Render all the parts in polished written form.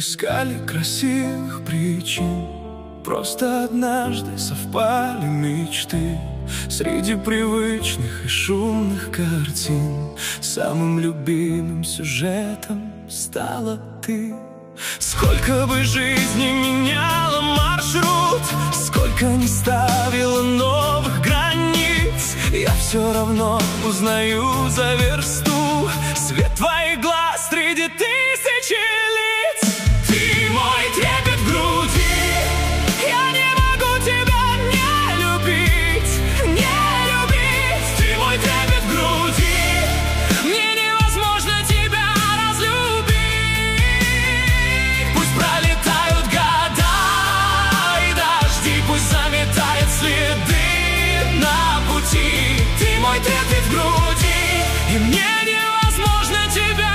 искали красивых причин, просто однажды совпали мечты. Среди привычных и шумных картин самым любимым сюжетом стала ты. Сколько бы жизни меняла маршрут, сколько не ставила новых границ, я все равно узнаю за версту свет твоих глаз среди тысячи лиц. Ты мой трепет в груди, я не могу тебя не любить, не любить. Ты мой трепет в груди, мне невозможно тебя разлюбить. Пусть пролетают года и дожди, пусть заметает следы на пути. Ты мой трепет в груди, и мне невозможно тебя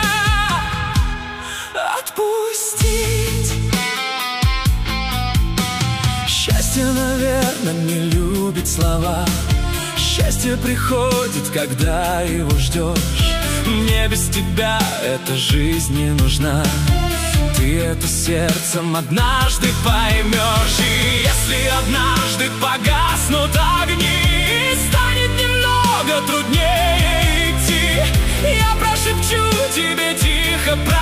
отпустить. Счастье, наверное, не любит слова. Счастье приходит, когда его ждешь. Мне без тебя эта жизнь не нужна. Ты это сердцем однажды поймешь. И если однажды погаснут огни, станет немного труднее идти, я прошепчу тебе тихо.